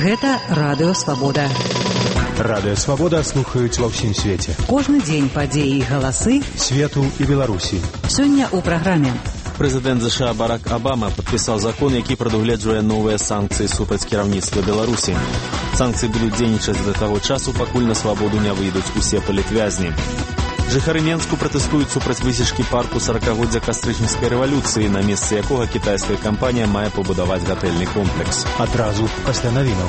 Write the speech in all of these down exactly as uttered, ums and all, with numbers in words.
Гэта Радыё Свабода. Радыё Свабода слухаюць ва ўсім свеце. Кожны дзень падзеі і галасы свету і Беларусі. Сёння ў праграме. Прэзідэнт ЗША Барак Абама падпісаў закон, які прадугледжвае новыя санкцыі супраць кіраўніцтва Беларусі. Санкцыі будуць дзейнічаць да таго часу, пакуль на свабоду не выйдуць усе палітвязні. Жыхары Менску пратэстуюць супраць высечкі парку саракагоддзя кастрычніцкай рэвалюцыі, на месцы якога кітайская кампанія мае пабудаваць гатэльны комплекс. Адразу пасля навінаў.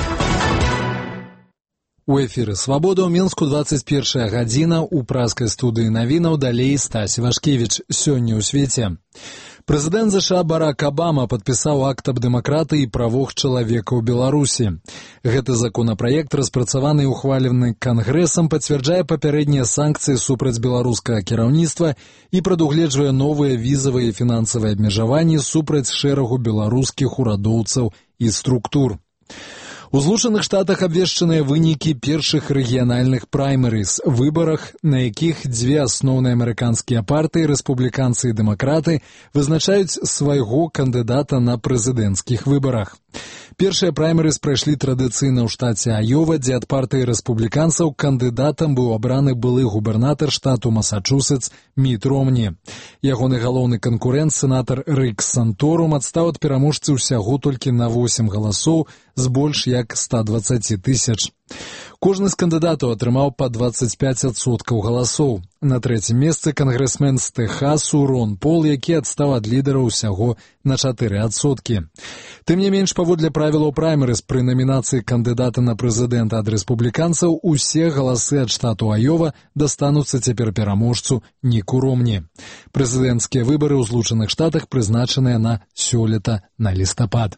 У эфіры «Свабода» ў Менску дваццаць першая гадзіна, у праскай студыі навінаў далей Стась Івашкевіч. Сёння ў свеце. Прэзідэнт ЗША Барак Абама падпісаў акт аб дэмакратыі і правах чалавека ў Беларусі. Гэты законапраект, распрацаваны і ухвалены Кангрэсам, пацвярджае папярэднія санкцыі супраць беларускага кіраўніцтва і прадугледжвае новыя візавыя і фінансавыя абмежаванні супраць шэрагу беларускіх урадоўцаў і структур. У Злучаных Штатах абвешчаныя вынікі першых рэгіянальных праймерыз, выбарах, на якіх дзве асноўныя амерыканскія партыі, рэспубліканцы і дэмакраты, вызначаюць свайго кандыдата на прэзідэнцкіх выбарах. Першыя праймерыз прайшлі традыцыйна ў штаце Айова, дзе ад партыі рэспубліканцаў кандыдатам быў абраны былы губернатар штату Масачусетс Міт Ромні. Ягоны галоўны канкурэнт, сенатар Рик Санторум, адстаў ад пераможцы ўсяго толькі на восем галасоў з больш як ста дваццаці тысяч. Кожны з кандыдатаў атрымаў па дваццаць пяць адсоткаў галасоў. На трэцім месцы кангрэсмен з Тэхасу Рон Пол, які адстаў ад лідара ўсяго на чатыры адсоткі. Тым не менш, паводле правілаў праймерыз, пры намінацыі кандыдата на прэзідэнта ад рэспубліканцаў усе галасы ад штату Айова дастануцца цяпер пераможцу Ніку Ромні. Прэзідэнцкія выбары ў Злучаных Штатах прызначаныя на сёлета на лістапад.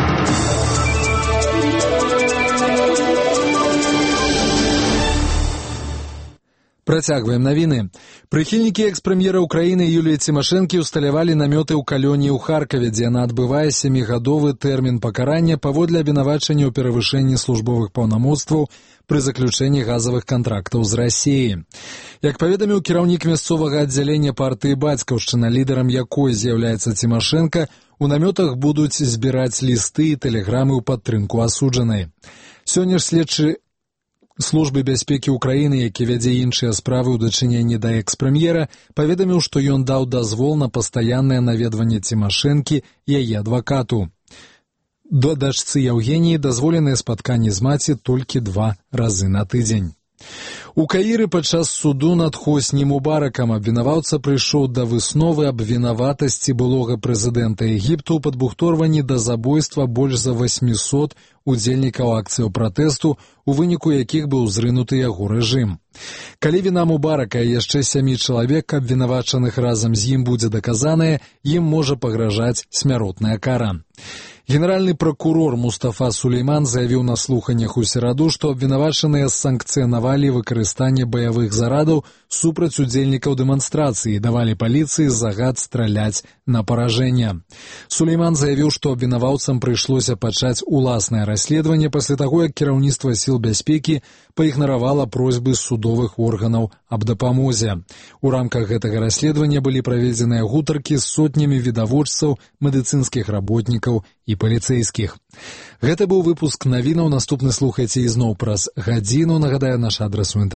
Працягваем навіны. Прыхільнікі экс-прэм'ера Ўкраіны Юліі Цімашэнкі ўсталявалі намёты ў калоніі ў Харкаве, дзе яна адбывае сямігадовы тэрмін пакарання паводле абвінавачання ў перавышэнні службовых паўнамоцтваў пры заключэнні газавых кантрактаў з Расіяй. Як паведаміў кіраўнік мясцовага аддзялення партыі «Бацькаўшчына», лідарам якой з'яўляецца Цімашэнка, у намётах будуць збіраць лісты і тэлеграмы ў падтрымку асуджанай. Сёння ж следчы Службы бяспекі Ўкраіны, які вядзе іншыя справы ў дачыненні да экс-прэм'ера, паведаміў, што ён даў дазвол на пастаяннае наведванне Цімашэнкі яе адвакату. Да дачцы Яўгеніі дазволеныя спатканні з маці толькі два разы на тыдзень. У Каіры падчас суду над Хосні Мубаракам абвінаваўца прыйшоў да высновы аб вінаватасці былога прэзідэнта Егіпту ў падбухторванні да забойства больш за васьмісот удзельнікаў акцыяў пратэсту, у выніку якіх быў зрынуты яго рэжым. Калі віна Мубарака і яшчэ сямі чалавек, абвінавачаных разам з ім, будзе даказаная, ім можа пагражаць смяротная кара. Генеральны пракурор Мустафа Сулейман заявіў на слуханнях у сераду, што абвінавачаныя санкцыянавалі выкарыстанне баявых зарадаў супраць удзельнікаў дэманстрацыі і давалі паліцыі загад страляць на паражэнне. Сулейман заявіў, што абвінаваўцам прыйшлося пачаць уласнае расследаванне пасля таго, як кіраўніцтва сіл бяспекі праігнаравала просьбы судовых органаў аб дапамозе. У рамках гэтага расследавання былі праведзеныя гутаркі з сотнямі відавочцаў, медыцынскіх работнікаў і паліцэйскіх. Гэта быў выпуск навінаў. Наступны слухайце ізноў праз гадзіну. Нагадаю, наш адрас у інтэрнэце